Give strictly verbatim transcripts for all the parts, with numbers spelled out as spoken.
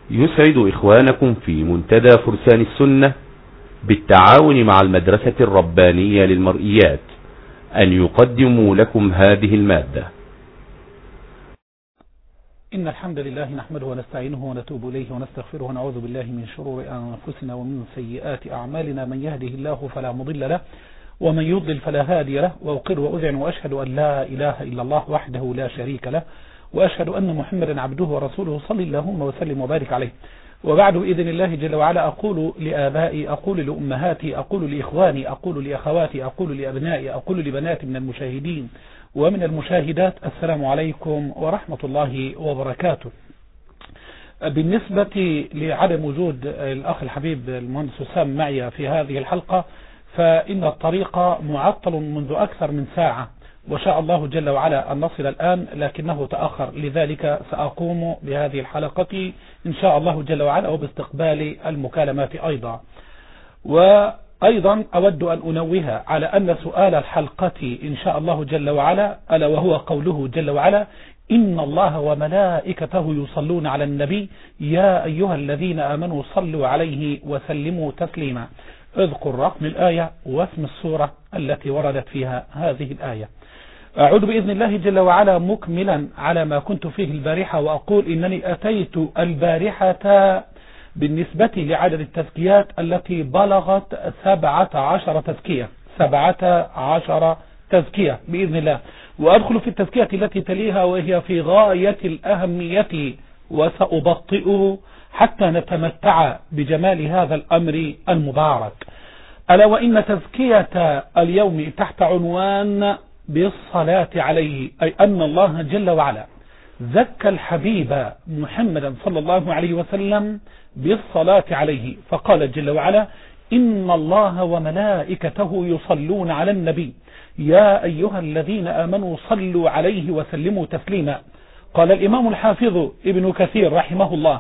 يسعد إخوانكم في منتدى فرسان السنة بالتعاون مع المدرسة الربانية للمرئيات أن يقدموا لكم هذه المادة. إن الحمد لله نحمده ونستعينه ونتوب إليه ونستغفره ونعوذ بالله من شرور أنفسنا ومن سيئات أعمالنا. من يهده الله فلا مضل له ومن يضلل فلا هادي له، وأقر وأذعن وأشهد أن لا إله إلا الله وحده لا شريك له، وأشهد أن محمدا عبده ورسوله صلى اللهم وسلم وبارك عليه. وبعد بإذن الله جل وعلا أقول لآبائي، أقول لأمهاتي، أقول لإخواني، أقول لأخواتي، أقول لأبنائي، أقول لبناتي من المشاهدين ومن المشاهدات: السلام عليكم ورحمة الله وبركاته. بالنسبة لعدم وجود الأخ الحبيب المهندس وسام معي في هذه الحلقة، فإن الطريق معطل منذ أكثر من ساعة، وشاء الله جل وعلا أن نصل الآن لكنه تأخر، لذلك سأقوم بهذه الحلقة إن شاء الله جل وعلا وباستقبال المكالمات أيضا. وأيضا أود أن أنوه على أن سؤال الحلقة إن شاء الله جل وعلا ألا وهو قوله جل وعلا: إن الله وملائكته يصلون على النبي يا أيها الذين آمنوا صلوا عليه وسلموا تسليما. اذكر رقم الآية واسم السورة التي وردت فيها هذه الآية. أعود بإذن الله جل وعلا مكملا على ما كنت فيه البارحة، وأقول إنني أتيت البارحة بالنسبة لعدد التزكيات التي بلغت سبعة عشر تزكية سبعة عشر تزكية بإذن الله، وأدخل في التزكية التي تليها وهي في غاية الأهمية، وسأبطئ حتى نتمتع بجمال هذا الأمر المبارك. ألا وإن تزكية اليوم تحت عنوان بالصلاة عليه، أي أن الله جل وعلا زكى الحبيب محمدا صلى الله عليه وسلم بالصلاة عليه، فقال جل وعلا: إن الله وملائكته يصلون على النبي يا أيها الذين آمنوا صلوا عليه وسلموا تسليما. قال الإمام الحافظ ابن كثير رحمه الله،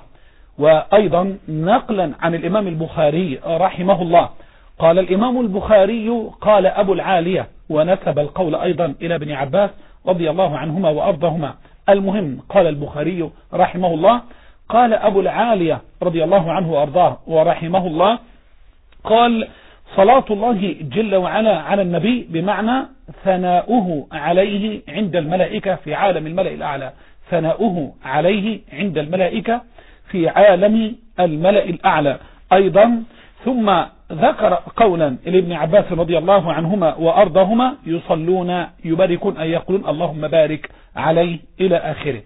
وأيضا نقلا عن الإمام البخاري رحمه الله، قال الإمام البخاري قال أبو العالية، ونسب القول أيضا إلى ابن عباس رضي الله عنهما وأرضهما. المهم قال البخاري رحمه الله، قال أبو العالية رضي الله عنه وأرضاه ورحمه الله، قال: صلاة الله جل وعلا على النبي بمعنى ثناؤه عليه عند الملائكة في عالم الملأ الأعلى، ثناؤه عليه عند الملائكة في عالم الملأ الأعلى. أيضا ثم ذكر قولا لابن عباس رضي الله عنهما وأرضهما: يصلون يباركون أي يقولون اللهم بارك عليه إلى آخره.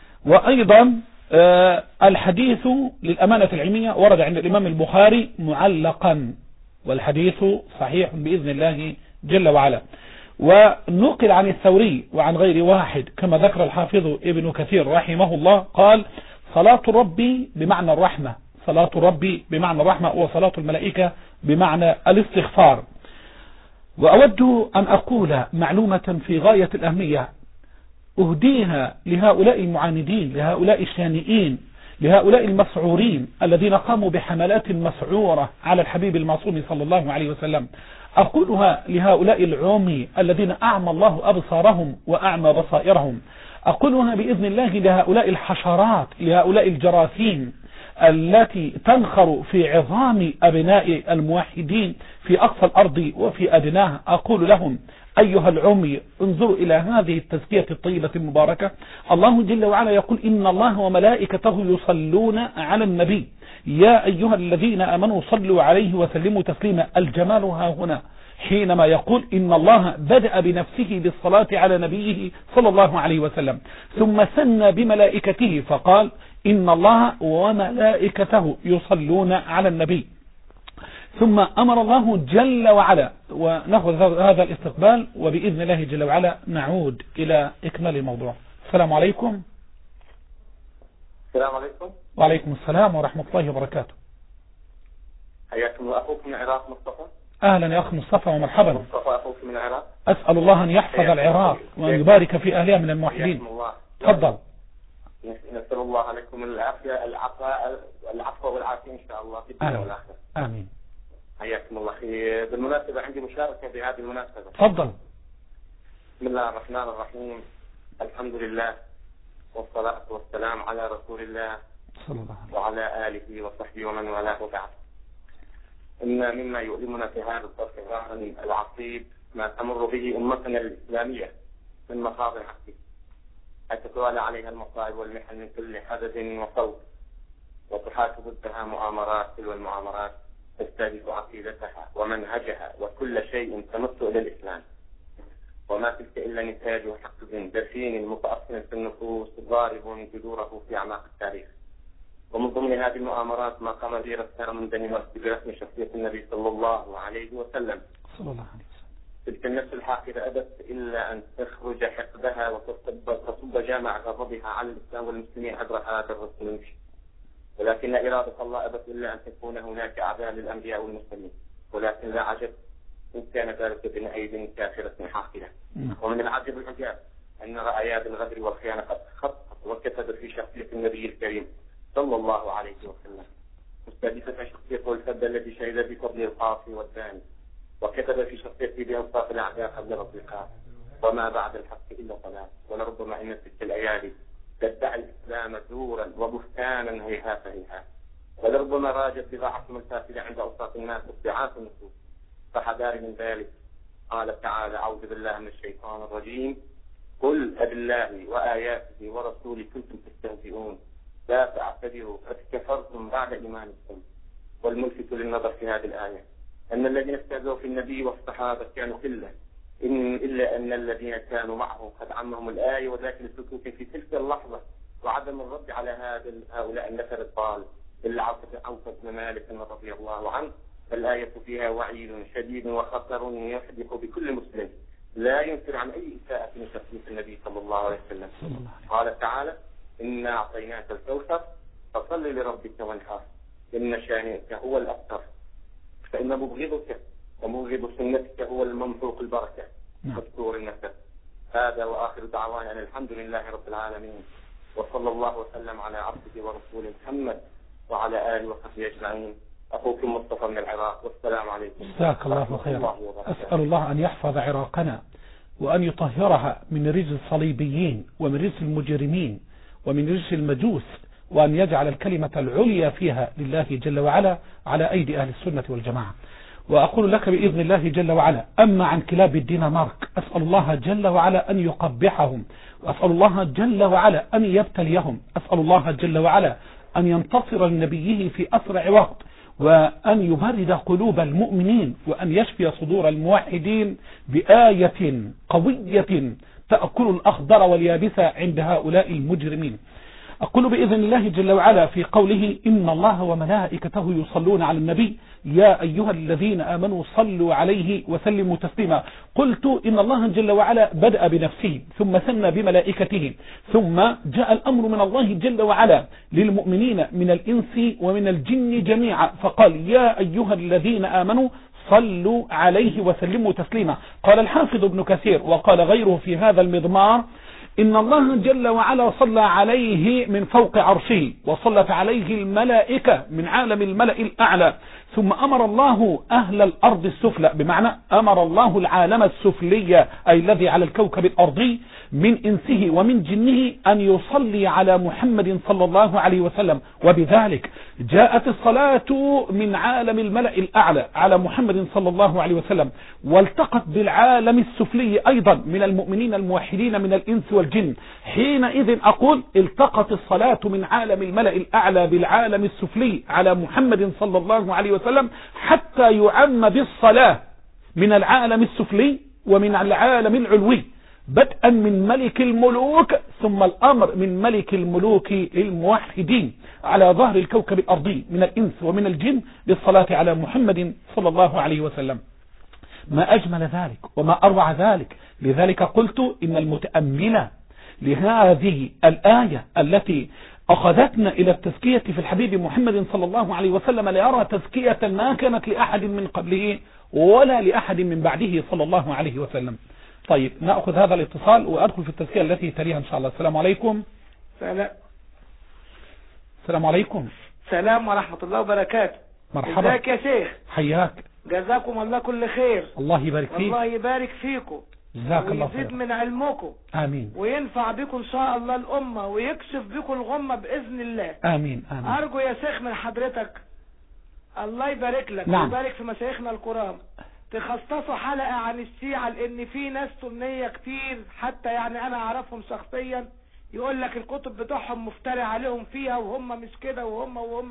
وأيضا آه الحديث للأمانة العلمية ورد عند الإمام البخاري معلقا، والحديث صحيح بإذن الله جل وعلا. ونقل عن الثوري وعن غير واحد كما ذكر الحافظ ابن كثير رحمه الله، قال: صلاة ربي بمعنى الرحمة، صلاة ربي بمعنى الرحمة، وصلاة الملائكة بمعنى الاستغفار. وأود أن أقول معلومة في غاية الأهمية أهديها لهؤلاء المعاندين، لهؤلاء الشانئين، لهؤلاء المسعورين الذين قاموا بحملات مسعورة على الحبيب المعصوم صلى الله عليه وسلم. أقولها لهؤلاء العمي الذين أعمى الله أبصارهم وأعمى بصائرهم. أقولها بإذن الله لهؤلاء الحشرات، لهؤلاء الجراثيم التي تنخر في عظام أبناء الموحدين في أقصى الأرض وفي أدناها. أقول لهم: أيها العمي، انظروا إلى هذه التزكية الطيبة المباركة. الله جل وعلا يقول: إن الله وملائكته يصلون على النبي يا أيها الذين آمنوا صلوا عليه وسلموا تسليما. الجمال ها هنا حينما يقول إن الله بدأ بنفسه بالصلاة على نبيه صلى الله عليه وسلم، ثم سن بملائكته فقال: إن الله وملائكته يصلون على النبي، ثم أمر الله جل وعلا. ونأخذ هذا الاستقبال وبإذن الله جل وعلا نعود إلى إكمال الموضوع. السلام عليكم. السلام عليكم. وعليكم السلام ورحمة الله وبركاته. حياكم الله. أخوكم من العراق مصطفى. أهلا يا أخ مصطفى ومرحبا. مصطفى أخوك من العراق. أسأل الله أن يحفظ العراق وأن يبارك في أهلها من الموحدين. تفضل. نسأل الله لكم العافية العفو العفو والعافية إن شاء الله في الدنيا والآخرة. آمين. حياكم الله أخي. بالمناسبة عندي مشاركة بهذه المناسبة. تفضل. بسم الله الرحمن الرحيم. الحمد لله والصلاة والسلام على رسول الله صلى الله عليه وعلى آله وصحبه ومن والاه وبعد. إن مما يؤلمنا في هذا الظرف العصيب ما تمر به أمتنا الإسلامية من مخاض الحق، حيث تتوالى عليها المصائب والمحن من كل حدث وصوت، وتحاك ضدها مؤامرات تلو المؤامرات تستهدف عقيدتها ومنهجها وكل شيء تمس إلى الإسلام، وما تلك إلا نتاج حقد دفين متأصل في النفوس ضارب جذوره في أعماق التاريخ. ومن ضمن هذه المؤامرات ما قام به رسام من دنمارك برسم شخصية النبي صلى الله عليه وسلم. صلى الله عليه وسلم. تلك النفس الحاقدة أبت إلا أن تخرج حقدها وتصب جامع غضبها على الإسلام والمسلمين عبر هذا الرسم، ولكن إرادة الله أبت إلا أن تكون هناك أعداء للأنبياء والمرسلين، ولكن لا عجب إن كان ذلك بين أيد كافرة حاقدة. ومن العجب العجاب أن رأيات الغدر والخيانة قد خطت وكتبت في شخصية النبي الكريم صلى الله عليه وسلم، مستهدفة شخصيته الفذ الذي شهد بفضل القاصي والداني، وكتب في شخصيته بأنصاف الأعداء قبل الأصدقاء، وما بعد الحق إلا ضلال. ولربما إن تلك الأيادي تدعي الإسلام زورا وبهتانا هيهات هيهات، ولربما راجت بضاعتهم الفاسدة عند أوساط الناس ادعاء النصوص، فحذار من ذلك. قال تعالى: أعوذ بالله من الشيطان الرجيم: قل أبالله وآياته ورسوله كنتم تستهزئون لا تعتذروا قد كفرتم بعد إيمانكم. والملفت للنظر في هذه الآية أن الذين استهزئوا في النبي والصحابة كانوا قلة، إن إلا أن الذين كانوا معه قد عمهم الآية، وذاك السكوت في تلك اللحظة وعدم الرد على هذا هؤلاء النفر الضال إلا عوف بن مالك رضي الله عنه. الآية فيها وعيد شديد وخطر يحدث بكل مسلم لا ينكر عن أي إساءة من تسليم النبي صلى الله عليه وسلم. قال تعالى: إنا أعطيناك الكوثر فصل لربك وانحر إن شانئك هو الأبتر، فإن مبغضك ومبغض سنتك هو الممحوق البركة مذكور النسب. هذا وآخر دعوانا أن الحمد لله رب العالمين، وصلى الله وسلم على عبده ورسوله محمد وعلى آله وصحبه أجمعين. أخوكم مصطفى من العراق، والسلام عليكم. جزاك الله خيرا. أسأل الله أن يحفظ عراقنا وأن يطهرها من رجس الصليبيين ومن رجس المجرمين ومن رجس المجوس، وأن يجعل الكلمة العليا فيها لله جل وعلا على أيدي أهل السنة والجماعة. وأقول لك بإذن الله جل وعلا: أما عن كلاب الدنمارك أسأل الله جل وعلا أن يقبحهم، وأسأل الله جل وعلا أن يبتليهم، أسأل الله جل وعلا أن ينتصر لنبيه في أسرع وقت، وأن يبرد قلوب المؤمنين، وأن يشفي صدور الموحدين بآية قوية تأكل الأخضر واليابس عند هؤلاء المجرمين. أقول بإذن الله جل وعلا في قوله: إن الله وملائكته يصلون على النبي يا أيها الذين آمنوا صلوا عليه وسلموا تسليما. قلت إن الله جل وعلا بدأ بنفسه ثم ثنى بملائكته، ثم جاء الأمر من الله جل وعلا للمؤمنين من الإنس ومن الجن جميعا، فقال: يا أيها الذين آمنوا صلوا عليه وسلموا تسليما. قال الحافظ ابن كثير وقال غيره في هذا المضمار: إن الله جل وعلا صلى عليه من فوق عرشه، وصلت عليه الملائكة من عالم الملأ الأعلى، ثم أمر الله أهل الأرض السفلى، بمعنى أمر الله العالم السفلي أي الذي على الكوكب الأرضي من إنسه ومن جنه أن يصلي على محمد صلى الله عليه وسلم. وبذلك جاءت الصلاة من عالم الملأ الأعلى على محمد صلى الله عليه وسلم، والتقت بالعالم السفلي أيضا من المؤمنين الموحدين من الإنس والجن. حينئذ أقول: التقت الصلاة من عالم الملأ الأعلى بالعالم السفلي على محمد صلى الله عليه وسلم حتى يعم بالصلاة من العالم السفلي ومن العالم العلوي، بدءا من ملك الملوك ثم الأمر من ملك الملوك للموحدين على ظهر الكوكب الأرضي من الإنس ومن الجن بالصلاة على محمد صلى الله عليه وسلم. ما أجمل ذلك وما أروع ذلك. لذلك قلت إن المتأمل لهذه الآية التي أخذتنا إلى التزكية في الحبيب محمد صلى الله عليه وسلم ليرى تزكية ما كانت لأحد من قبله ولا لأحد من بعده صلى الله عليه وسلم. طيب نأخذ هذا الاتصال وأدخل في التزكية التي تليها إن شاء الله. السلام عليكم. سلام. السلام عليكم. سلام ورحمة الله وبركاته. مرحبا. ازيك يا شيخ؟ حياك. جزاكم الله كل خير. الله يبارك فيك. الله يبارك فيكم. جزاك الله ويزيد خير. من علمكم. آمين. وينفع بكم إن شاء الله الأمة ويكشف بكم الغمة بإذن الله. آمين آمين. أرجو يا شيخ من حضرتك الله يبارك لك. نعم. ويبارك في مشايخنا الكرام تخصصوا حلقة عن الشيعة، لأن في ناس سنية كتير حتى يعني أنا أعرفهم شخصيا يقول لك الكتب بتوعهم مفترى عليهم فيها وهم مش كده وهم وهم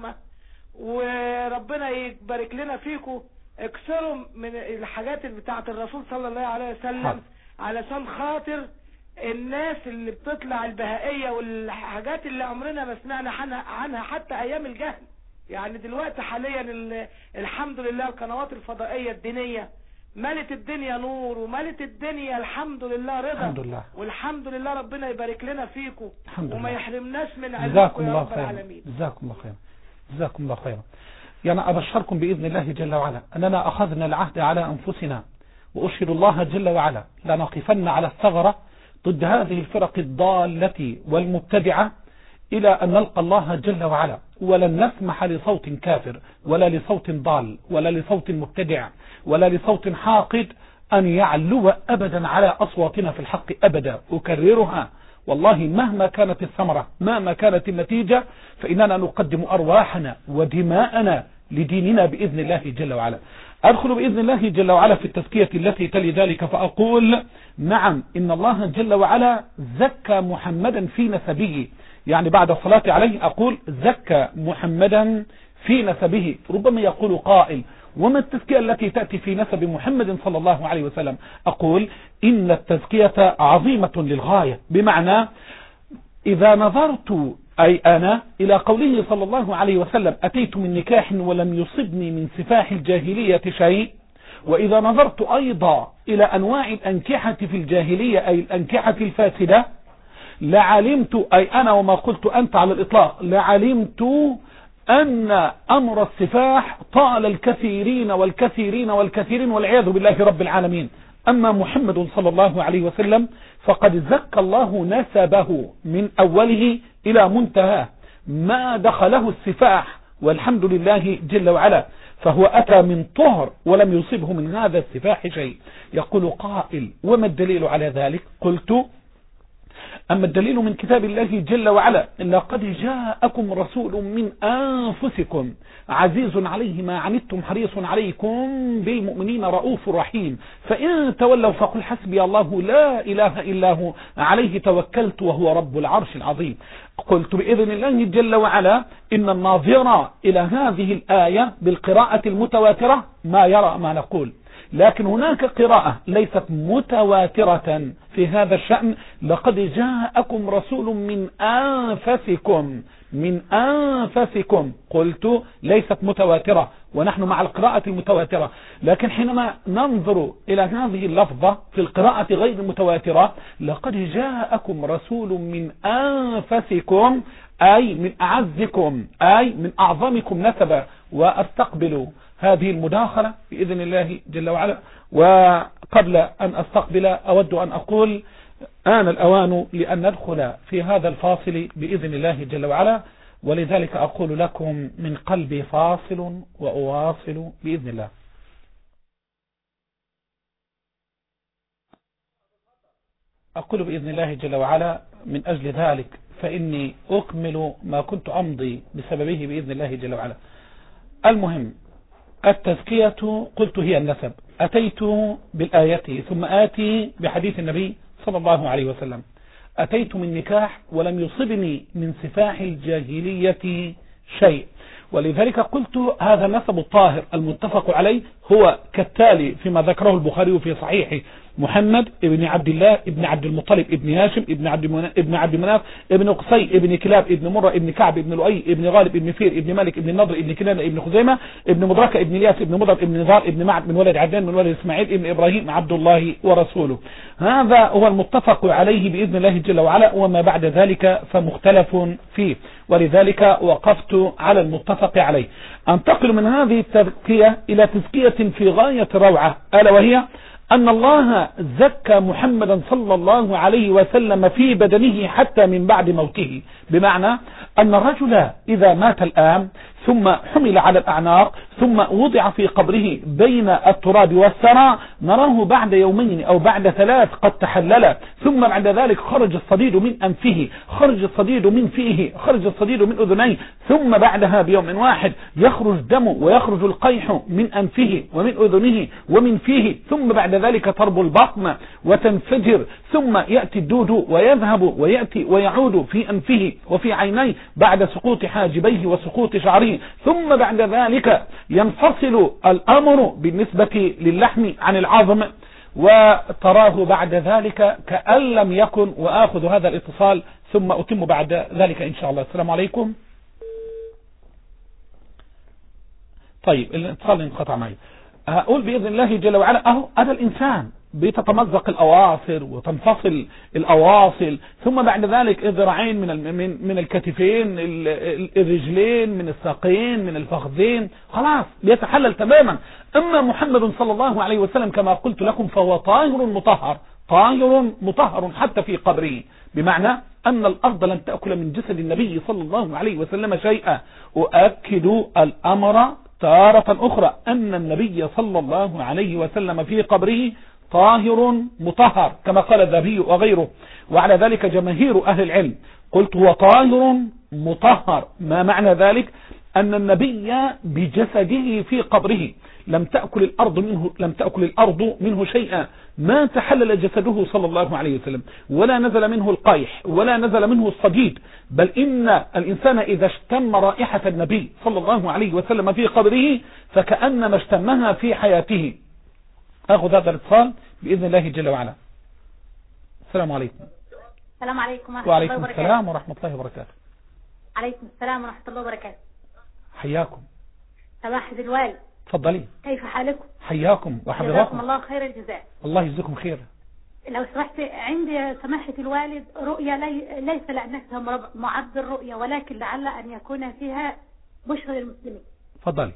وربنا يبارك لنا فيكم. اكسروا من الحاجات اللي بتاعت الرسول صلى الله عليه وسلم علشان خاطر الناس اللي بتطلع البهائية والحاجات اللي عمرنا ما سمعنا عنها حتى ايام الجهل. يعني دلوقتي حاليا الحمد لله القنوات الفضائية الدينية ملت الدنيا نور وملت الدنيا الحمد لله رضا. الحمد لله. والحمد لله ربنا يبارك لنا فيكم وما لله. يحرمناش من علمكم يا رب العالمين. جزاكم الله خير. جزاكم الله خيرا. يعني أبشركم بإذن الله جل وعلا أننا أخذنا العهد على أنفسنا وأشهد الله جل وعلا لنقفن على الثغرة ضد هذه الفرق الضالة والمبتدعة إلى أن نلقى الله جل وعلا، ولن نسمح لصوت كافر ولا لصوت ضال ولا لصوت مبتدع ولا لصوت حاقد أن يعلو أبدا على أصواتنا في الحق أبدا. أكررها والله مهما كانت الثمرة مهما كانت النتيجة فإننا نقدم أرواحنا ودماءنا لديننا بإذن الله جل وعلا. أدخل بإذن الله جل وعلا في التزكية التي تلي ذلك فأقول نعم إن الله جل وعلا زكى محمدا في نسبه، يعني بعد الصلاة عليه أقول زكى محمدا في نسبه. ربما يقول قائل وما التزكية التي تأتي في نسب محمد صلى الله عليه وسلم؟ أقول إن التزكية عظيمة للغاية، بمعنى إذا نظرت أي أنا إلى قوله صلى الله عليه وسلم أتيت من نكاح ولم يصبني من سفاح الجاهلية شيء، وإذا نظرت أيضا إلى أنواع الأنكحة في الجاهلية أي الأنكحة الفاسدة لعلمت أي أنا وما قلت أنت على الإطلاق لعلمت أن أمر السفاح طال الكثيرين والكثيرين والكثيرين والعياذ بالله رب العالمين. أما محمد صلى الله عليه وسلم فقد زكى الله نسبه من أوله إلى منتهى ما دخله السفاح والحمد لله جل وعلا، فهو أتى من طهر ولم يصبه من هذا السفاح شيء. يقول قائل وما الدليل على ذلك؟ قلت أما الدليل من كتاب الله جل وعلا لقد جاءكم رسول من أنفسكم عزيز عليه ما عنتم حريص عليكم بالمؤمنين رؤوف رحيم فإن تولوا فقل حسبي الله لا إله إلا هو عليه توكلت وهو رب العرش العظيم. قلت بإذن الله جل وعلا إن الناظر إلى هذه الآية بالقراءة المتواترة ما يرى ما نقول، لكن هناك قراءة ليست متواترة في هذا الشأن لقد جاءكم رسول من أنفسكم من أنفسكم. قلت ليست متواترة ونحن مع القراءة المتواترة، لكن حينما ننظر إلى هذه اللفظة في القراءة غير المتواترة لقد جاءكم رسول من أنفسكم أي من أعزكم أي من أعظمكم نسبا. وأستقبل هذه المداخلة بإذن الله جل وعلا. وقبل أن أستقبل أود أن أقول آن الأوان لأن ندخل في هذا الفاصل بإذن الله جل وعلا، ولذلك أقول لكم من قلبي فاصل وأواصل بإذن الله. أقول بإذن الله جل وعلا من أجل ذلك فإني أكمل ما كنت أمضي بسببه بإذن الله جل وعلا. المهم التزكية قلت هي النسب، أتيت بالآية ثم آتي بحديث النبي صلى الله عليه وسلم أتيت من نكاح ولم يصبني من سفاح الجاهلية شيء، ولذلك قلت هذا النسب الطاهر المتفق عليه هو كالتالي فيما ذكره البخاري في صحيحه: محمد ابن عبد الله ابن عبد المطلب ابن هاشم ابن عبد ابن عبد مناف ابن قصي ابن كلاب ابن مرة ابن كعب ابن لؤي ابن غالب ابن فير ابن مالك ابن النضر ابن كنانة ابن خزيمة ابن مدركة ابن الياس ابن مضر ابن نزار ابن معد من ولد عدنان من ولد اسماعيل ابن ابراهيم عبد الله ورسوله. هذا هو المتفق عليه بإذن الله جل وعلا، وما بعد ذلك فمختلف فيه، ولذلك وقفت على المتفق عليه. انتقل من هذه التزكية إلى تزكية في غاية روعة، ألا وهي أن الله زكى محمدا صلى الله عليه وسلم في بدنه حتى من بعد موته، بمعنى أن الرجل إذا مات الآن ثم حمل على الأعناق ثم وضع في قبره بين التراب والثرى، نراه بعد يومين أو بعد ثلاث قد تحلل، ثم بعد ذلك خرج الصديد من أنفه، خرج الصديد من فيه، خرج الصديد من أذنيه، ثم بعدها بيوم واحد يخرج دم ويخرج القيح من أنفه ومن أذنه ومن فيه، ثم بعد ذلك تربو البطن وتنفجر، ثم يأتي الدود ويذهب ويأتي ويعود في أنفه وفي عينيه بعد سقوط حاجبيه وسقوط شعره، ثم بعد ذلك ينفصل الأمر بالنسبة للحم عن العظم، وتراه بعد ذلك كأن لم يكن. وآخذ هذا الاتصال ثم أتم بعد ذلك إن شاء الله. السلام عليكم. طيب الاتصال انقطع معي. أقول بإذن الله جل وعلا أهو هذا الإنسان بتتمزق الأواصر وتنفصل الأواصل، ثم بعد ذلك الذراعين من من من الكتفين، الرجلين من الساقين، من الفخذين، خلاص بيتحلل تماما. أما محمد صلى الله عليه وسلم كما قلت لكم فهو طاهر مطهر، طاهر مطهر حتى في قبره، بمعنى أن الأرض لن تأكل من جسد النبي صلى الله عليه وسلم شيئا. أؤكد الأمر تارة أخرى أن النبي صلى الله عليه وسلم في قبره طاهر مطهر كما قال الذهبي وغيره، وعلى ذلك جماهير أهل العلم. قلت هو طاهر مطهر، ما معنى ذلك؟ أن النبي بجسده في قبره لم تأكل الأرض منه لم تأكل الأرض منه شيئا، ما تحلل جسده صلى الله عليه وسلم، ولا نزل منه القيح ولا نزل منه الصديد، بل إن الإنسان إذا اشتم رائحة النبي صلى الله عليه وسلم في قبره فكأنما اشتمها في حياته. أخذ هذا الاتصال بإذن الله جل وعلا. السلام عليكم. السلام عليكم ورحمة وعليكم الله وبركاته. السلام ورحمة الله وبركاته. عليكم السلام ورحمة الله وبركاته. حياكم. سماحة الوالد. تفضلي. كيف حالكم؟ حياكم وحفظكم. جزاكم الله خير الجزاء. الله يجزيكم خير. لو سمحت، عندي سماحة الوالد رؤيا لي ليس لأنها معد الرؤيا، ولكن لعل أن يكون فيها بشرى للمسلمين. تفضلي.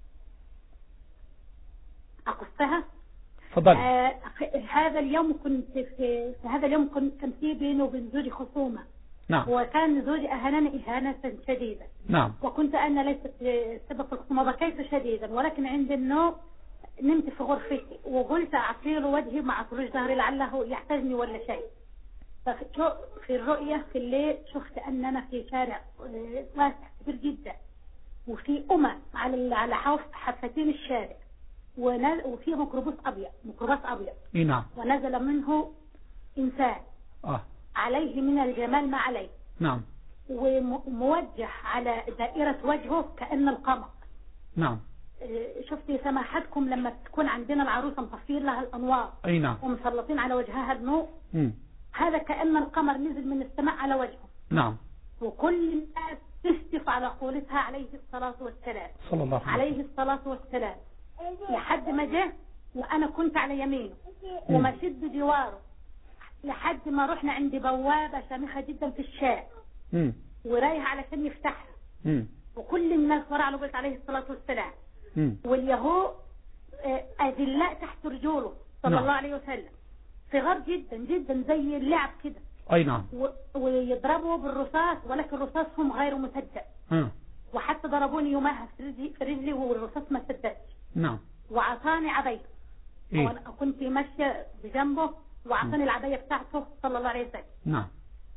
أقصها. تفضلي. آه هذا اليوم كنت في, في هذا اليوم كنت كان في بيني وبين زوجي خصومة. نعم. وكان زوجي أهانني إهانة شديدة. نعم. وكنت أنا ليست سبب الخصومة، بكيت شديدا، ولكن عند النوم نمت في غرفتي وقلت أعطيله وجهي مع خروج ظهري لعله يحتاجني ولا شيء. ففي الرؤية في الليل شفت أننا في شارع واسع كبير جدا، وفي أمة على على حفتين الشارع، وفي ميكروباص أبيض ميكروباص أبيض. إيه نعم. ونزل منه إنسان آه. عليه من الجمال ما عليه. نعم. وموجه على دائرة وجهه كأن القمر. نعم. شفتي سماحتكم لما تكون عندنا العروسة مطفين لها الأنوار. أي نعم. ومسلطين على وجهها النور. مم. هذا كأن القمر نزل من السماء على وجهه. نعم. وكل الناس تشتف على قولتها عليه الصلاة والسلام. صلى الله عليه وسلم. عليه الصلاة والسلام. لحد ما جه وأنا كنت على يمينه ومشيت بجواره لحد ما رحنا عند بوابة شامخة جدا في الشارع. مم. ورايح علشان يفتحها. مم. وكل الناس ورا له قلت عليه الصلاة والسلام. مم. واليهود أذلاء تحت رجوله صلى نعم. الله عليه وسلم، صغار جدا جدا زي اللعب كده. أي نعم. ويضربوا بالرصاص، ولكن رصاصهم غير مسدد. مم. وحتى ضربوني يومها في رجلي في رجلي والرصاص ما سددش. نعم. وعطاني عباية. إيه؟ وانا كنت ماشيه بجنبه وعطاني العباية بتاعته صلى الله عليه وسلم. نعم.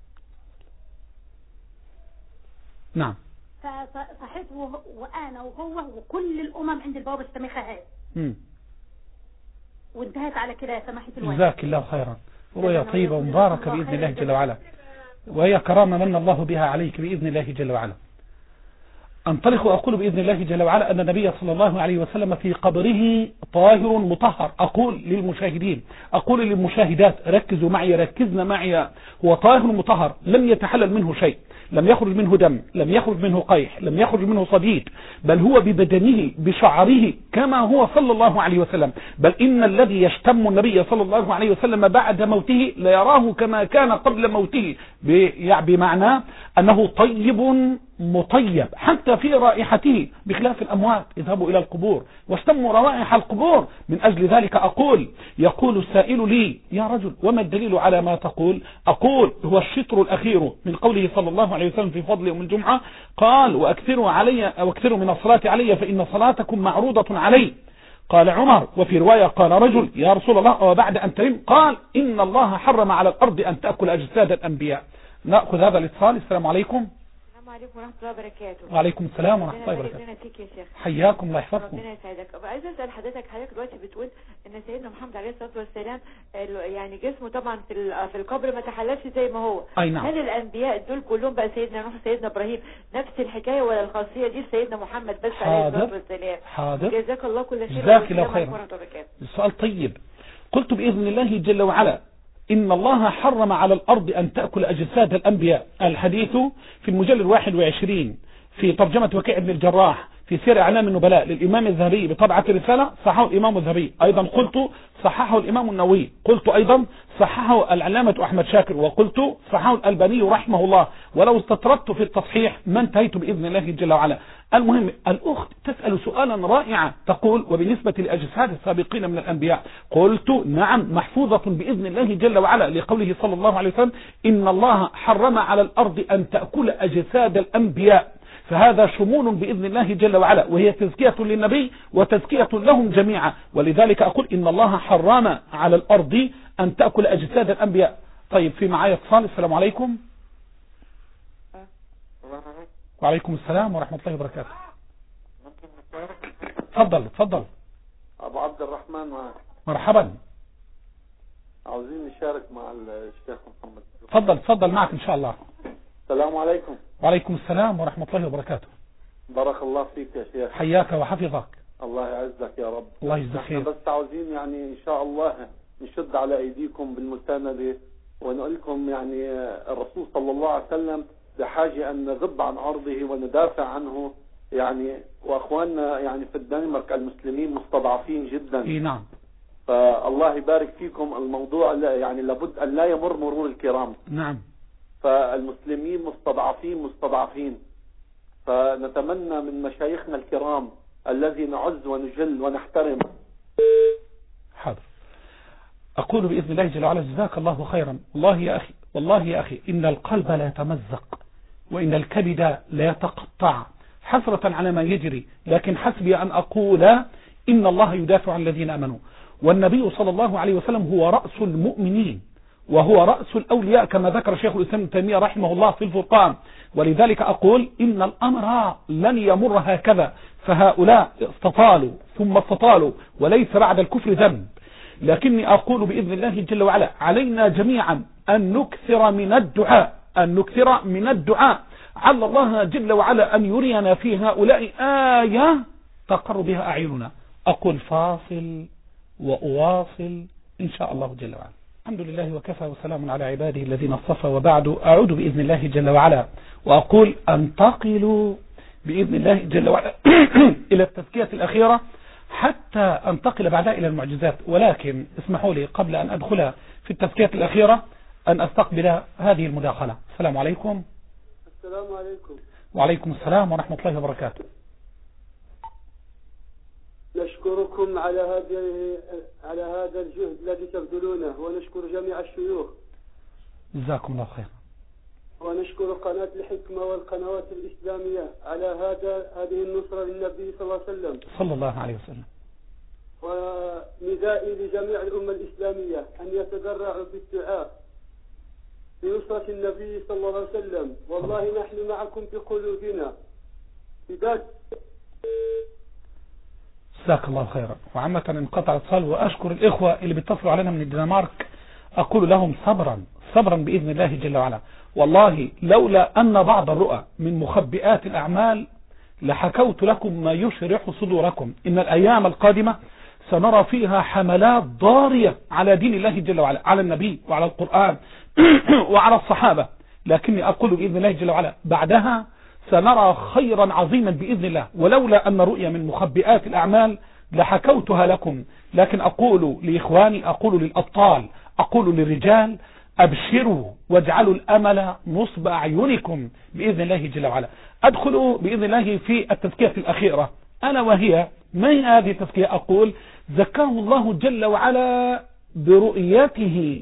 نعم. فصحيت وانا وهو وكل الامم عند البوابه الشامخه هذه. امم وانتهت على كده يا سماحه الوالد. جزاك الله خيرا. رؤيا طيبه ومباركه باذن الله جل وعلا، وهي كرامه من الله بها عليك باذن الله جل وعلا. انطلق واقول باذن الله جل وعلا ان النبي صلى الله عليه وسلم في قبره طاهر مطهر. اقول للمشاهدين اقول للمشاهدات ركزوا معي ركزنا معي، هو طاهر مطهر لم يتحلل منه شيء، لم يخرج منه دم، لم يخرج منه قيح، لم يخرج منه صديد، بل هو ببدنه بشعره كما هو صلى الله عليه وسلم. بل إن الذي يشتم النبي صلى الله عليه وسلم بعد موته لا يراه كما كان قبل موته، بمعنى أنه طيب مطيب حتى في رائحته، بخلاف الأموات. اذهبوا إلى القبور واشتموا روائح القبور. من أجل ذلك أقول، يقول السائل لي: يا رجل وما الدليل على ما تقول؟ أقول: هو الشطر الأخير من قوله صلى الله عليه وسلم في فضل يوم الجمعة، قال: وأكثروا علي واكثروا من الصلاة علي فإن صلاتكم معروضة علي. قال عمر، وفي رواية قال رجل: يا رسول الله وبعد أن ترم؟ قال: إن الله حرم على الأرض أن تأكل أجساد الأنبياء. نأخذ هذا الاتصال. السلام عليكم. السلام عليكم ورحمة الله وبركاته. وعليكم السلام ورحمة الله وبركاته. ربنا فيك يا شيخ. حياكم الله يحفظكم. ربنا يسعدك. عايز اسال حضرتك، حضرتك دلوقتي بتقول ان سيدنا محمد عليه الصلاه والسلام يعني جسمه طبعا في في القبر ما تحللش زي ما هو. اي نعم. هل الانبياء دول كلهم بقى سيدنا نوح سيدنا ابراهيم نفس الحكايه، ولا الخاصيه دي سيدنا محمد بس عليه الصلاه والسلام؟ حاضر. جزاك الله كل خير. جزاك الله خير. السؤال طيب. قلت بإذن الله جل وعلا: إن الله حرم على الأرض أن تأكل أجساد الأنبياء. الحديث في المجلد واحد وعشرين في ترجمة وكيع بن الجراح في سير أعلام النبلاء للإمام الذهبي بطبعة الرسالة، صححه الإمام الذهبي. أيضا قلت صححه الإمام النووي. قلت أيضا صححه العلامة أحمد شاكر. وقلت صححه الألباني رحمه الله. ولو استطردت في التصحيح ما انتهيت بإذن الله جل وعلا. المهم، الأخت تسأل سؤالا رائعا، تقول: وبالنسبة لأجساد السابقين من الأنبياء؟ قلت: نعم، محفوظة بإذن الله جل وعلا، لقوله صلى الله عليه وسلم: إن الله حرم على الأرض أن تأكل أجساد الأنبياء. فهذا شمول بإذن الله جل وعلا، وهي تزكية للنبي وتزكية لهم جميعا. ولذلك أقول: إن الله حرم على الأرض أن تأكل أجساد الأنبياء. طيب، في معايا اتصال. السلام عليكم. وعليكم السلام ورحمة الله وبركاته. تفضل تفضل. أبو عبد الرحمن معك. مرحبا. عاوزين نشارك مع الشيخ محمد. تفضل تفضل، معك إن شاء الله. السلام عليكم. وعليكم السلام ورحمة الله وبركاته. بارك الله فيك يا شيخ. حياك وحفظك. الله يعزك يا رب. الله يجزاك خير. بس عاوزين يعني إن شاء الله نشد على أيديكم بالمساندة، ونقول لكم يعني الرسول صلى الله عليه وسلم بحاجة أن نغب عن عرضه وندافع عنه يعني. وأخواننا يعني في الدنمارك المسلمين مستضعفين جدا. إيه نعم. فالله يبارك فيكم. الموضوع يعني لابد أن لا يمر مرور الكرام. نعم. فالمسلمين مستضعفين مستضعفين. فنتمنى من مشايخنا الكرام الذي نعز ونجل ونحترم. حاضر. أقول بإذن الله جل وعلا: جزاك الله خيرا. والله يا أخي، والله يا أخي، إن القلب لا يتمزق وإن الكبد لا يتقطع حسرة على ما يجري، لكن حسبي أن أقول: إن الله يدافع عن الذين آمنوا. والنبي صلى الله عليه وسلم هو رأس المؤمنين وهو رأس الأولياء، كما ذكر شيخ الإسلام ابن تيمية رحمه الله في الفرقان. ولذلك أقول: إن الأمر لن يمر هكذا. فهؤلاء استطالوا ثم استطالوا، وليس بعد الكفر ذنب. لكني أقول بإذن الله جل وعلا: علينا جميعا أن نكثر من الدعاء، أن نكثر من الدعاء على الله جل وعلا أن يرينا في هؤلاء آية تقر بها أعيننا. أقول فاصل وأواصل إن شاء الله جل وعلا. الحمد لله وكفى وسلام على عباده الذين اصطفى، وبعد أعود بإذن الله جل وعلا وأقول: أنتقل بإذن الله جل وعلا إلى التزكية الأخيرة حتى أنتقل بعدها إلى المعجزات. ولكن اسمحوا لي قبل أن أدخل في التزكية الأخيرة أن أستقبل هذه المداخلة. السلام عليكم. السلام عليكم. وعليكم السلام ورحمة الله وبركاته. نشكركم على هذه على هذا الجهد الذي تبذلونه، ونشكر جميع الشيوخ. جزاكم الله خير. ونشكر قناة الحكمة والقنوات الإسلامية على هذا هذه النصرة للنبي صلى الله عليه وسلم. صلى الله عليه وسلم. وندائي لجميع الأمة الإسلامية أن يتضرعوا في الدعاء لنصرة النبي صلى الله عليه وسلم. والله نحن معكم بقلوبنا. بذات جزاك الله خيرا. وعامة انقطع اتصال، وأشكر الإخوة اللي بيتصلوا علينا من الدنمارك، أقول لهم صبرا صبرا بإذن الله جل وعلا. والله لولا أن بعض الرؤى من مخبئات الأعمال لحكوت لكم ما يشرح صدوركم. إن الأيام القادمة سنرى فيها حملات ضارية على دين الله جل وعلا، على النبي وعلى القرآن وعلى الصحابة. لكني أقول بإذن الله جل وعلا بعدها سنرى خيرا عظيما بإذن الله. ولولا أن رؤيا من مخبئات الأعمال لحكوتها لكم. لكن أقول لإخواني، أقول للأبطال، أقول للرجال: أبشروا واجعلوا الأمل نصب أعينكم بإذن الله جل وعلا. أدخل بإذن الله في التزكية الأخيرة، ألا وهي ما هي هذه التزكية؟ أقول زكاه الله جل وعلا برؤيته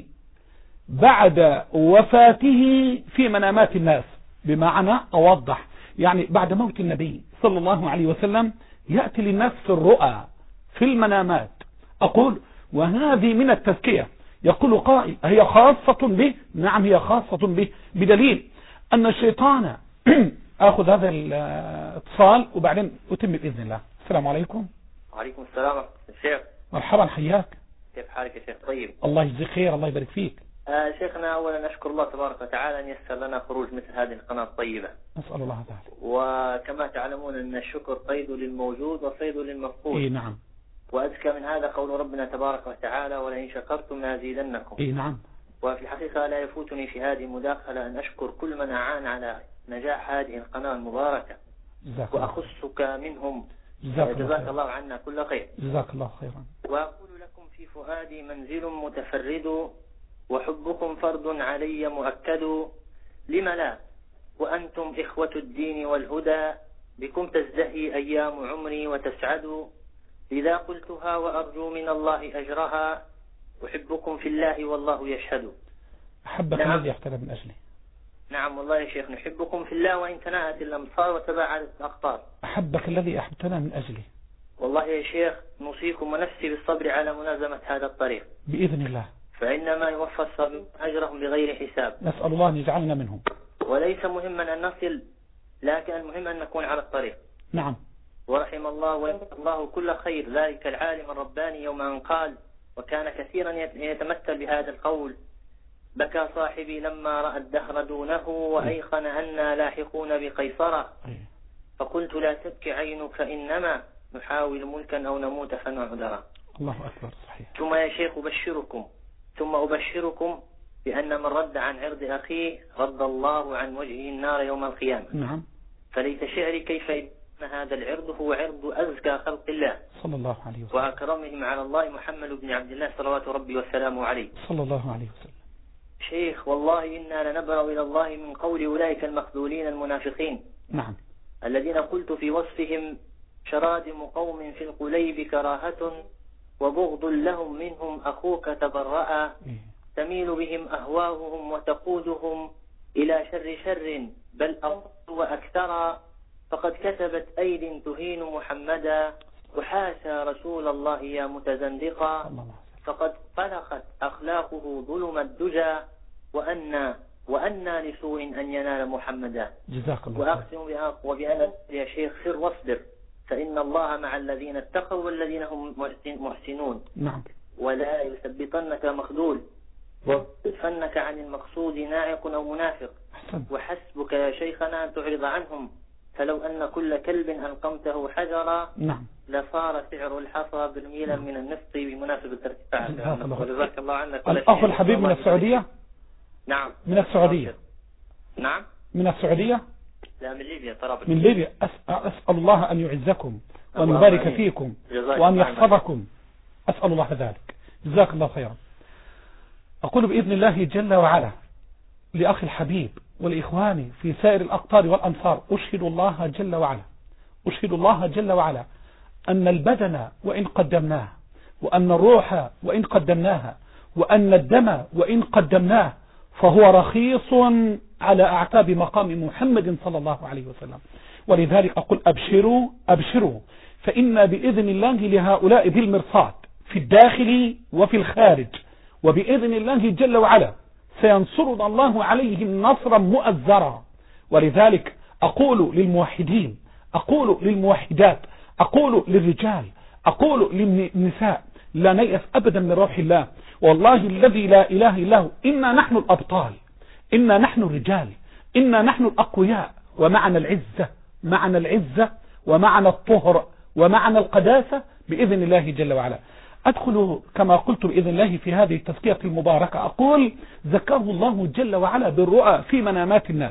بعد وفاته في منامات الناس. بمعنى أوضح، يعني بعد موت النبي صلى الله عليه وسلم يأتي للناس في الرؤى في المنامات. أقول وهذه من التزكية. يقول قائل هي خاصة به؟ نعم هي خاصة به، بدليل أن الشيطان أخذ هذا الاتصال وبعدين أتم بإذن الله. السلام عليكم. وعليكم السلام الشيخ. مرحبا، حياك. كيف حالك يا شيخ؟ طيب، الله يجزيك خير، الله يبارك فيك. آه شيخنا، أولا نشكر الله تبارك وتعالى أن يسر لنا خروج مثل هذه القناة الطيبة، نسأل الله تعالى. وكما تعلمون أن الشكر قيد للموجود وصيد للمفقود. إيه نعم. وأذكى من هذا قول ربنا تبارك وتعالى ولئن شكرتم لأزيدنكم. إيه نعم. وفي الحقيقة لا يفوتني في هذه المداخلة أن أشكر كل من أعان على نجاح هذه القناة المباركة، وأخصك منهم. جزاك, جزاك الله عنا كل خير. جزاك الله خيرا. وأقول لكم في فؤادي منزل متفرد، وحبكم فرض علي مؤكد، لم لا وأنتم إخوة الدين والهدى، بكم تزدهي أيام عمري وتسعد، لذا قلتها وأرجو من الله أجرها، أحبكم في الله والله يشهد. أحبك نعم. الذي احتلى من أجله. نعم والله يا شيخ، نحبكم في الله وإن تناءت الأمصار وتباعدت الأقطار. أحبك الذي أحببتنا من أجله. والله يا شيخ نوصيكم ونفسي بالصبر على ملازمة هذا الطريق بإذن الله، فإنما يوفى الصابرون أجرهم بغير حساب. نسأل الله أن يجعلنا منهم. وليس مهما أن نصل، لكن المهم أن نكون على الطريق. نعم. ورحم الله ويرحم الله كل خير ذلك العالم الرباني يوم أن قال، وكان كثيرا يتمثل بهذا القول: بكى صاحبي لما رأى الدهر دونه، وأيقن أنا لاحقون بقيصرة، فقلت لا تبكي عينك إنما نحاول ملكا أو نموت فنعذرا. الله أكبر. صحيح. ثم يا شيخ أبشركم ثم أبشركم بأن من رد عن عرض أخيه رد الله عن وجهه النار يوم القيامة. نعم. فليت شعري كيف أن هذا العرض هو عرض أزكى خلق الله صلى الله عليه وسلم، وأكرمهم على الله محمد بن عبد الله صلوات ربي وسلامه عليه صلى الله عليه وسلم. شيخ والله إنا لنبرأ إلى الله من قول أولئك المخذولين المنافقين. نعم. الذين قلت في وصفهم: شرادم قوم في القليب كراهة، وبغض لهم منهم أخوك تبرأ، تميل بهم أهواهم وتقودهم إلى شر شر بل أضل وأكثر، فقد كسبت أيد تهين محمدا، وحاشا رسول الله يا متزندقا، فقد قلقت أخلاقه ظلم الدجى، وأن وأن لسوء أن ينال محمدا. جزاك الله. وأقسم وبأن يا شيخ سر واصبر، فإن الله مع الذين اتقوا والذين هم محسنون. نعم. ولا يثبطنك مخذول ويصرفنك عن المقصود ناعق أو منافق. أحسن. وحسبك يا شيخنا أن تعرض عنهم، فلو أن كل كلب ألقمته حجرا نعم لصار سعر الحصى برميلا من النفط بمناسبة ارتفاع. جزاك الله عنك. الأخ الحبيب من السعودية. نعم من السعودية. نعم من السعودية. لا من ليبيا طرابلس. من ليبيا. أسأل الله أن يعزكم وأن يبارك فيكم وأن يحفظكم، أسأل الله ذلك. جزاك الله خيرا. أقول بإذن الله جل وعلا لأخي الحبيب والإخواني في سائر الأقطار والأمصار: أشهد الله جل وعلا أشهد الله جل وعلا أن البدن وإن قدمناه، وأن الروح وإن قدمناها، وأن الدم وإن قدمناه، فهو رخيص على أعتاب مقام محمد صلى الله عليه وسلم. ولذلك أقول أبشروا أبشروا، فإن بإذن الله لهؤلاء بالمرصاد في الداخل وفي الخارج، وبإذن الله جل وعلا سينصرنا الله عليهم نصرا مؤزرا. ولذلك أقول للموحدين، أقول للموحدات، أقول للرجال، أقول للنساء: لا نيأس أبدا من روح الله، والله الذي لا إله إلا هو، إنا نحن الأبطال، إنا نحن الرجال، إنا نحن الأقوياء، ومعنا العزة، معنا العزة ومعنا الطهر ومعنا القداسة بإذن الله جل وعلا. أدخل كما قلت بإذن الله في هذه التزكية المباركة. أقول زكاه الله جل وعلا بالرؤى في منامات الناس.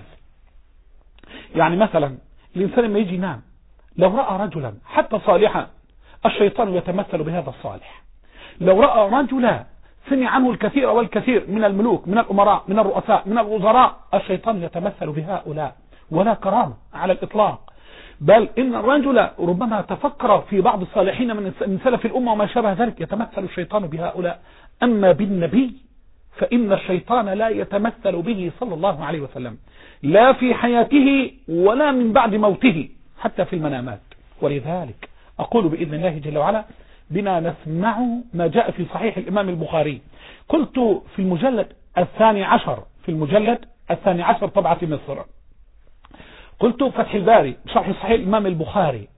يعني مثلا الإنسان لما يجي ينام لو رأى رجلا حتى صالحا، الشيطان يتمثل بهذا الصالح. لو رأى رجلا سمع عنه الكثير والكثير من الملوك، من الأمراء، من الرؤساء، من الوزراء. الشيطان يتمثل بهؤلاء ولا كرامة على الإطلاق، بل إن الرجل ربما تفكر في بعض الصالحين من سلف الأمة وما شابه ذلك يتمثل الشيطان بهؤلاء. أما بالنبي فإن الشيطان لا يتمثل به صلى الله عليه وسلم، لا في حياته ولا من بعد موته حتى في المنامات. ولذلك أقول بإذن الله جل وعلا بنا نسمع ما جاء في صحيح الإمام البخاري. قلت في المجلد الثاني عشر في المجلد الثاني عشر طبعة مصر، قلت فتح الباري شرح صحيح الإمام البخاري،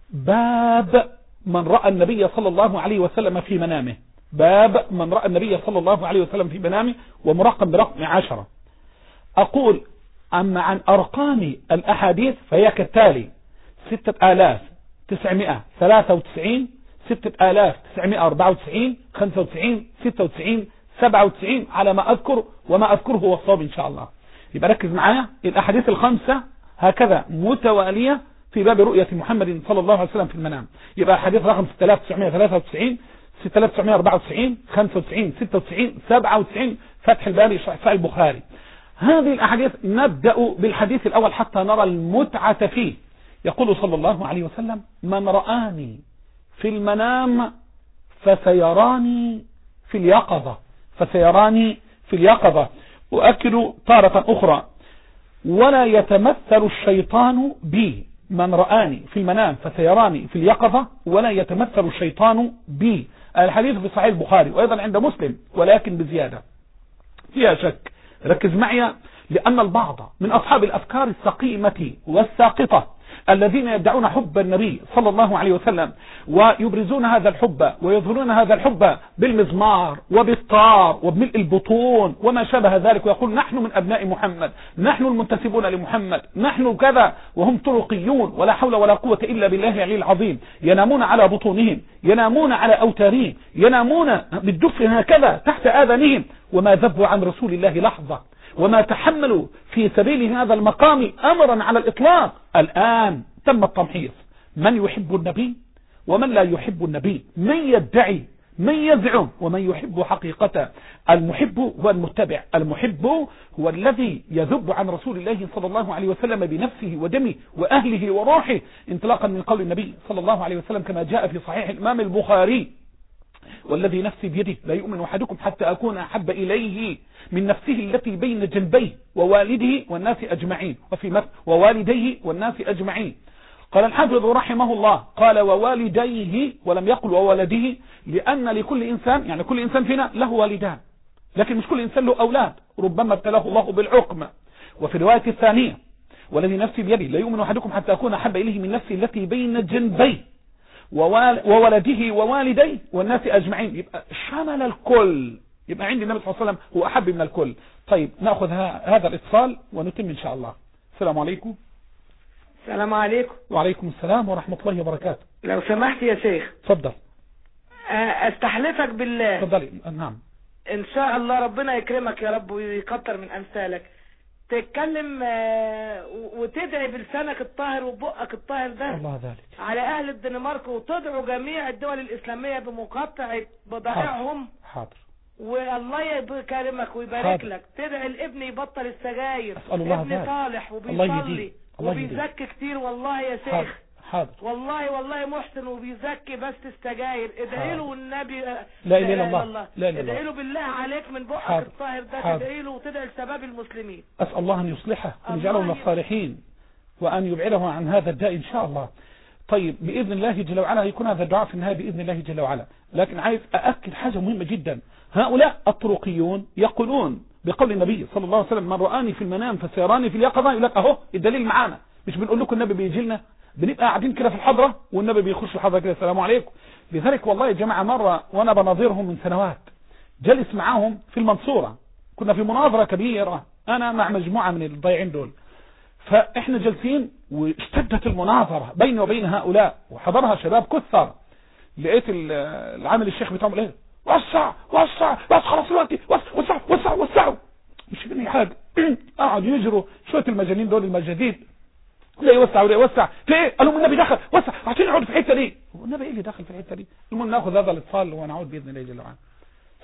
باب من رأى النبي صلى الله عليه وسلم في منامه، باب من رأى النبي صلى الله عليه وسلم في منامه، ومرقم برقم عشرة. أقول أما عن أرقام الأحاديث فهي كالتالي: ستة آلاف تسعمائة ثلاثة وتسعين، ستة آلاف تسعمائة أربعة وتسعين، خمسة وتسعين، ستة وتسعين، سبعة وتسعين على ما أذكر، وما أذكره هو الصواب إن شاء الله. يبقى ركز معايا، الأحاديث الخمسة هكذا متوالية في باب رؤية محمد صلى الله عليه وسلم في المنام. يبقى حديث رقم ستة آلاف تسعمائة ثلاثة وتسعين، ستة آلاف تسعمائة أربعة وتسعين، خمسة وتسعين، ستة وتسعين، سبعة وتسعين، فتح الباري صحيح البخاري. هذه الأحاديث نبدأ بالحديث الأول حتى نرى المتعة فيه. يقول صلى الله عليه وسلم: من رآني في المنام فسيراني في اليقظة، فسيراني في اليقظة. وأكد تارة أخرى: ولا يتمثل الشيطان بي، من رآني في المنام فسيراني في اليقظة ولا يتمثل الشيطان بي. الحديث في صحيح البخاري وأيضا عند مسلم، ولكن بزيادة فيها شك. ركز معي، لأن البعض من أصحاب الأفكار السقيمة والساقطة الذين يدعون حب النبي صلى الله عليه وسلم ويبرزون هذا الحب ويظهرون هذا الحب بالمزمار وبالطار وبملء البطون وما شابه ذلك، ويقول: نحن من أبناء محمد، نحن المنتسبون لمحمد، نحن كذا، وهم طرقيون ولا حول ولا قوة إلا بالله العلي العظيم. ينامون على بطونهم، ينامون على أوتارهم، ينامون بالدف هكذا تحت آذانهم، وما ذبوا عن رسول الله لحظة، وما تحملوا في سبيل هذا المقام أمرا على الإطلاق. الآن تم التمحيص، من يحب النبي ومن لا يحب النبي، من يدعي، من يزعم، ومن يحب حقيقة. المحب هو المتبع، المحب هو الذي يذب عن رسول الله صلى الله عليه وسلم بنفسه ودمه وأهله وروحه، انطلاقا من قول النبي صلى الله عليه وسلم كما جاء في صحيح الإمام البخاري: والذي نفسي بيده لا يؤمن أحدكم حتى أكون أحب إليه من نفسه التي بين جنبيه ووالده والناس أجمعين، وفي مثل ووالديه والناس أجمعين. قال الحافظ رحمه الله: قال ووالديه ولم يقل وولده، لأن لكل إنسان، يعني كل إنسان فينا له والدان، لكن مش كل إنسان له أولاد، ربما ابتلاه الله بالعقم. وفي الرواية الثانية: والذي نفسي بيده لا يؤمن أحدكم حتى أكون أحب إليه من نفسه التي بين جنبيه وولده ووالديه والناس أجمعين. يبقى شمل الكل، يبقى عندي النبي صلى الله عليه وسلم هو أحب من الكل. طيب نأخذ هذا الاتصال ونتم إن شاء الله. السلام عليكم. السلام عليكم. وعليكم السلام ورحمة الله وبركاته. لو سمحت يا شيخ. تفضل. استحلفك بالله. تفضلي. نعم. ان شاء الله ربنا يكرمك يا رب ويكتر من امثالك، تتكلم وتدعي بلسانك الطاهر وبقك الطاهر ده الله ذلك على اهل الدنمارك، وتدعو جميع الدول الاسلامية بمقاطعة بضائعهم. حاضر. والله يكرمك ويبارك لك. تدعي الابن يبطل السجاير، ابن صالح وبيصلي وبيزكي كتير والله يا شيخ. حاضر. والله والله محسن وبيزكي بس السجاير، ادعي له والنبي لا اله الا الله، لا اله الا ادعي له بالله عليك من بقك الطاهر ده، تدعي له وتدعي لشباب المسلمين. اسال الله ان يصلحه وان يجعله من الصالحين وان يبعده عن هذا الداء ان شاء الله. طيب باذن الله جل وعلا يكون هذا الدعاء في النهايه باذن الله جل وعلا. لكن عايز ااكد حاجه مهمه جدا، هؤلاء الطرقيون يقولون بقول النبي صلى الله عليه وسلم: من رآني في المنام فسيراني في اليقظه. يقول لك اهو الدليل معانا، مش بنقول لكم النبي بيجي لنا، بنبقى قاعدين كده في الحضره والنبي بيخش الحضره كده السلام عليكم. لذلك والله يا جماعه مره وانا بناظرهم من سنوات جلس معاهم في المنصوره، كنا في مناظره كبيره انا مع مجموعه من الضايعين دول، فاحنا جالسين واشتدت المناظره بيني وبين هؤلاء وحضرها شباب كثر. لقيت العامل الشيخ بتاعهم ايه: وسع وسع بس خلاص دلوقتي وسع وسع وسعوا، مش فاهمين حاجه. قعدوا يجروا شويه المجانين دول المجاديد، لا يوسع ولا يوسع في ايه؟ قالوا النبي دخل وسع عشان نقعد في الحته دي. هو النبي ايه اللي دخل في الحته دي؟ المهم ناخذ هذا الاتصال ونعود باذن الله جل وعلا.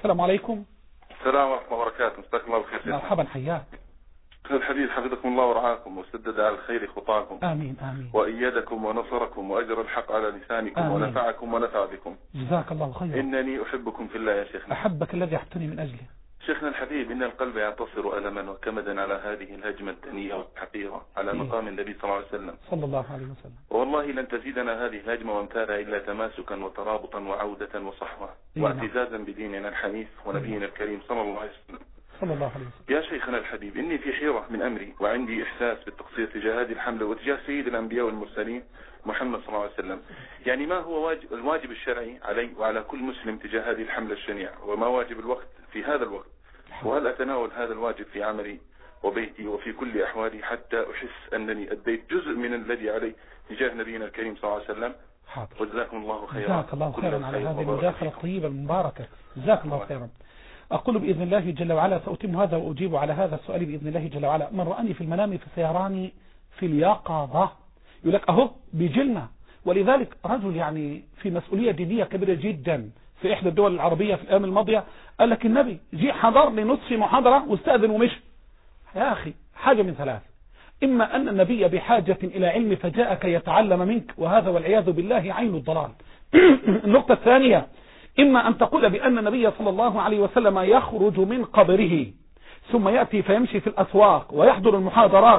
السلام عليكم. السلام ورحمة الله وبركاته. مساك الله بخير. مرحبا حياك. الحبيب حفظكم الله ورعاكم وسدد على الخير خطاكم. آمين آمين. وأيدكم ونصركم وأجر الحق على لسانكم آمين. ونفعكم ونفع بكم. جزاك الله خيرا. إنني أحبكم في الله يا شيخنا. أحبك الذي أحبتني من أجله. شيخنا الحبيب، إن القلب يعتصر ألما وكمدا على هذه الهجمة الدنيئة والحقيرة على إيه؟ مقام النبي صلى الله عليه وسلم صلى الله عليه وسلم. والله لن تزيدنا هذه الهجمة وامثالها إلا تماسكا وترابطا وعودة وصحوة إيه؟ واعتزازا بديننا الحنيف ونبينا الكريم صلى الله عليه وسلم. صلى الله عليه وسلم. يا شيخنا الحبيب، إني في حيرة من أمري وعندي إحساس بالتقصير تجاه هذه الحملة وتجاه سيد الأنبياء والمرسلين محمد صلى الله عليه وسلم. يعني ما هو واجب الواجب الشرعي علي وعلى كل مسلم تجاه هذه الحملة الشنيعة، وما واجب الوقت في هذا الوقت، وهل أتناول هذا الواجب في عملي وبيتي وفي كل أحوالي حتى أحس أنني أديت جزء من الذي علي تجاه نبينا الكريم صلى الله عليه وسلم. حاضر. وجزاكم الله خيرا. جزاك الله خيرا على هذه المداخلة الطيبة المباركة. جزاك الله خيرا. أقول بإذن الله جل وعلا سأتم هذا وأجيب على هذا السؤال بإذن الله جل وعلا. من رأني في المنام فسيراني في اليقظة. يقول لك أهو بيجلنا. ولذلك رجل يعني في مسؤولية دينية كبيرة جدا في إحدى الدول العربية في الأيام الماضية قال لك النبي جي حضر لنصف محاضرة واستأذن ومشي. يا أخي حاجة من ثلاث: إما أن النبي بحاجة إلى علم فجاء كي يتعلم منك، وهذا والعياذ بالله عين الضلال. النقطة الثانية: إما أن تقول بأن النبي صلى الله عليه وسلم يخرج من قبره ثم يأتي فيمشي في الأسواق ويحضر المحاضرات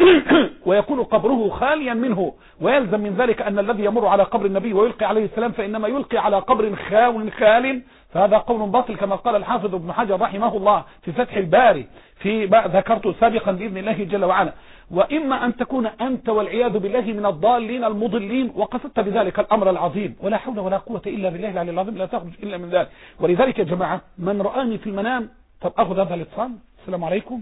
ويكون قبره خاليا منه، ويلزم من ذلك أن الذي يمر على قبر النبي ويلقي عليه السلام فإنما يلقي على قبر خاو خال، فهذا قول باطل كما قال الحافظ ابن حجر رحمه الله في فتح الباري في ذكرته سابقا بإذن الله جل وعلا. وإما أن تكون أنت والعياذ بالله من الضالين المضلين وقصدت بذلك الأمر العظيم، ولا حول ولا قوة إلا بالله العلي العظيم، لا تخرج إلا من ذلك. ولذلك يا جماعة من رآني في المنام. طب أخذ هذا الاتصال. السلام عليكم.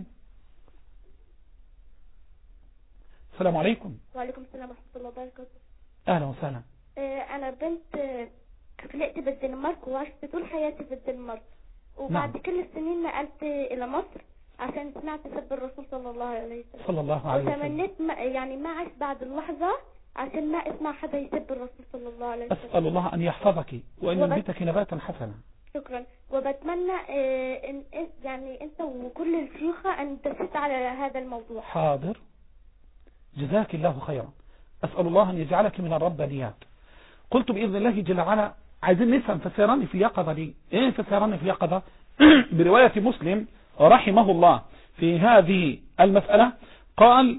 السلام عليكم. وعليكم السلام ورحمة الله وبركاته. أهلا وسهلا. أنا بنت خلقت في الدنمارك وعشت طول حياتي في الدنمارك، وبعد نعم. كل السنين نقلت إلى مصر عشان سمعت سب الرسول صلى الله عليه وسلم صلى الله عليه وسلم، وتمنيت ما يعني ما عشت بعد اللحظة عشان ما اسمع حدا يسب الرسول صلى الله عليه وسلم. أسأل الله أن يحفظك وأن ينبتك نباتا حسنا. شكرا. وبتمنى إن يعني أنت وكل الشيوخة أن تسد على هذا الموضوع. حاضر. جزاك الله خيرا. أسأل الله أن يجعلك من الربانيات. قلت بإذن الله جل وعلا عايزين نفهم فسيراني في يقظة دي إيه؟ فسيراني في يقظة برواية مسلم رحمه الله في هذه المسألة قال: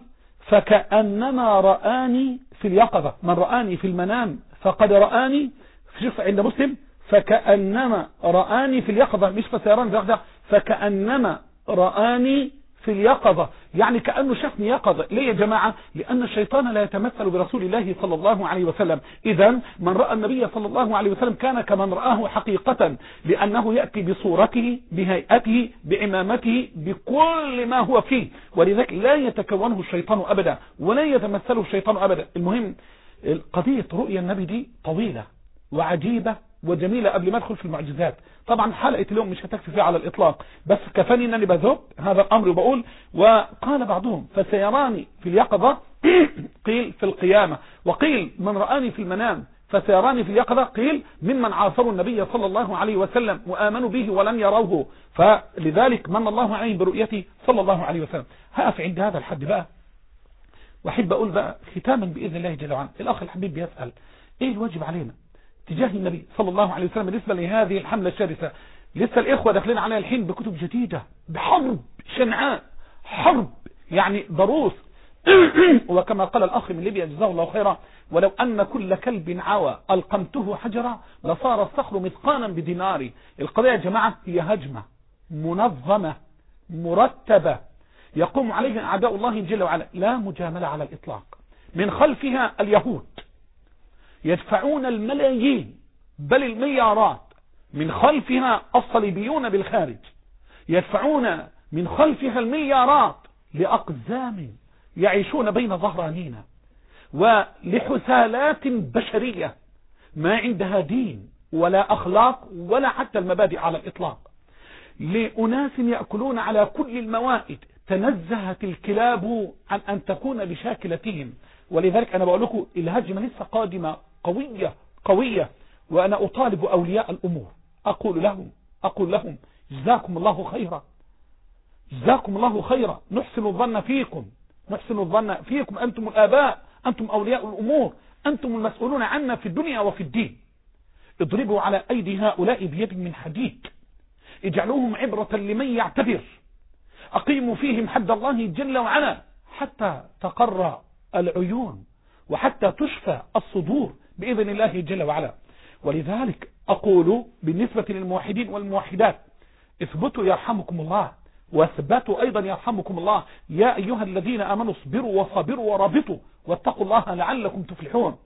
فكأنما رآني في اليقظة، من رآني في المنام فقد رآني. شوف عند مسلم فكأنما رآني في اليقظة، مش فسيراني في اليقظة، فكأنما رآني في اليقظة، يعني كأنه شافني يقظة. ليه يا جماعة؟ لأن الشيطان لا يتمثل برسول الله صلى الله عليه وسلم. إذن من رأى النبي صلى الله عليه وسلم كان كمن رآه حقيقة، لأنه يأتي بصورته بهيئته بعمامته بكل ما هو فيه، ولذلك لا يتكونه الشيطان أبدا ولا يتمثله الشيطان أبدا. المهم قضية رؤيا النبي دي طويلة وعجيبة وجميلة. قبل ما ادخل في المعجزات، طبعا حلقة اليوم مش هتكفي فيها على الإطلاق، بس كفاني أنني بذوق هذا الأمر وبقول. وقال بعضهم: فسيراني في اليقظة قيل في القيامة، وقيل من رآني في المنام فسيراني في اليقظة قيل ممن عاصروا النبي صلى الله عليه وسلم وآمنوا به ولم يروه، فلذلك من الله عليه برؤيته صلى الله عليه وسلم. هقف عند هذا الحد بقى، وأحب أقول بقى ختاما بإذن الله جل وعلا. الأخ الحبيب بيسأل إيه الواجب علينا تجاه النبي صلى الله عليه وسلم بالنسبة لهذه الحملة الشرسة. لسه الإخوة داخلين عليها الحين بكتب جديدة، بحرب شنعاء، حرب يعني ضروس. وكما قال الأخ من ليبيا جزاه الله خيرا: ولو أن كل كلب عوى ألقمته حجرا لصار الصخر مثقالا بديناري. القضية يا جماعة هي هجمة منظمة مرتبة يقوم عليها أعداء الله جل وعلا، لا مجاملة على الإطلاق. من خلفها اليهود يدفعون الملايين بل المليارات، من خلفها الصليبيون بالخارج يدفعون من خلفها المليارات لأقزام يعيشون بين ظهرانينا ولحسالات بشرية ما عندها دين ولا أخلاق ولا حتى المبادئ على الإطلاق، لأناس يأكلون على كل الموائد تنزهت الكلاب عن أن تكون بشاكلتهم. ولذلك أنا بقول لكم الهجمة لسه قادمة قوية قوية، وأنا أطالب أولياء الأمور أقول لهم أقول لهم جزاكم الله خيرا، جزاكم الله خيرا، نحسن الظن فيكم، نحسن الظن فيكم، أنتم الآباء، أنتم أولياء الأمور، أنتم المسؤولون عنا في الدنيا وفي الدين. اضربوا على أيدي هؤلاء بيد من حديد، اجعلوهم عبرة لمن يعتبر، أقيموا فيهم حد الله جل وعلا حتى تقر العيون وحتى تشفى الصدور بإذن الله جل وعلا. ولذلك أقول بالنسبة للموحدين والموحدات اثبتوا يرحمكم الله، واثبتوا أيضا يرحمكم الله. يا أيها الذين آمنوا اصبروا وصبروا ورابطوا واتقوا الله لعلكم تفلحون.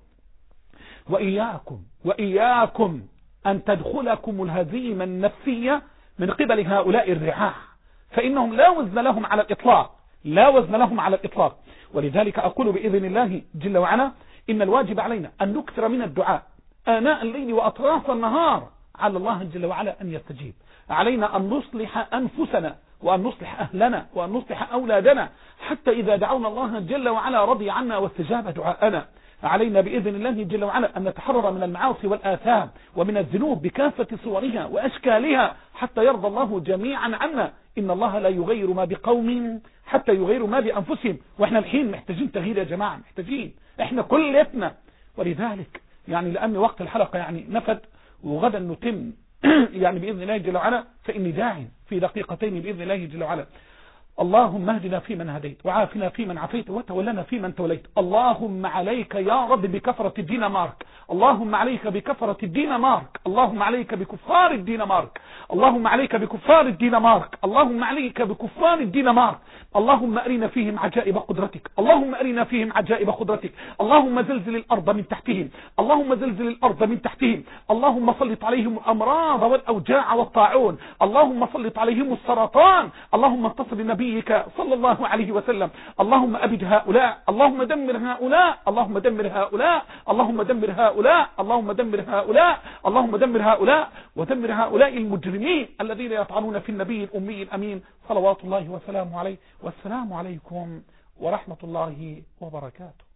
وإياكم وإياكم أن تدخلكم الهزيمة النفسية من قبل هؤلاء الرعاع، فإنهم لا وزن لهم على الإطلاق، لا وزن لهم على الإطلاق. ولذلك أقول بإذن الله جل وعلا إن الواجب علينا أن نكثر من الدعاء آناء الليل وأطراف النهار على الله جل وعلا أن يستجيب. علينا أن نصلح أنفسنا وأن نصلح أهلنا وأن نصلح أولادنا حتى إذا دعونا الله جل وعلا رضي عنا واستجاب دعاءنا. علينا بإذن الله جل وعلا أن نتحرر من المعاصي والآثام ومن الذنوب بكافة صورها وأشكالها حتى يرضى الله جميعا عنا. إن الله لا يغير ما بقوم حتى يغيروا ما بأنفسهم. وإحنا الحين محتاجين تغيير يا جماعة، محتاجين إحنا كلتنا. ولذلك يعني لأن وقت الحلقة يعني نفد وغدا نتم يعني بإذن الله جل وعلا، فإني داعي في دقيقتين بإذن الله جل وعلا. اللهم اهدنا فيمن هديت وعافنا فيمن عافيت وتولنا فيمن توليت. اللهم عليك يا رب بكفرة الدينمارك، اللهم عليك بكفرة الدينمارك، اللهم عليك بكفار الدينمارك، اللهم عليك بكفار الدينمارك، اللهم عليك بكفار الدينمارك. اللهم أرنا فيهم عجائب قدرتك، اللهم أرنا فيهم عجائب قدرتك. اللهم زلزل الأرض من تحتهم، اللهم زلزل الأرض من تحتهم. اللهم سلط عليهم الأمراض والأوجاع والطاعون، اللهم سلط عليهم السرطان. اللهم انتصر لنبيك صلى الله عليه وسلم. اللهم أبد هؤلاء، اللهم دمر هؤلاء، اللهم دمر هؤلاء، اللهم دمر هؤلاء، اللهم دمر هؤلاء، اللهم دمر هؤلاء ودمر هؤلاء المجرمين الذين يطعنون في النبي الأمي الأمين صلوات الله وسلامه عليه. والسلام عليكم ورحمة الله وبركاته.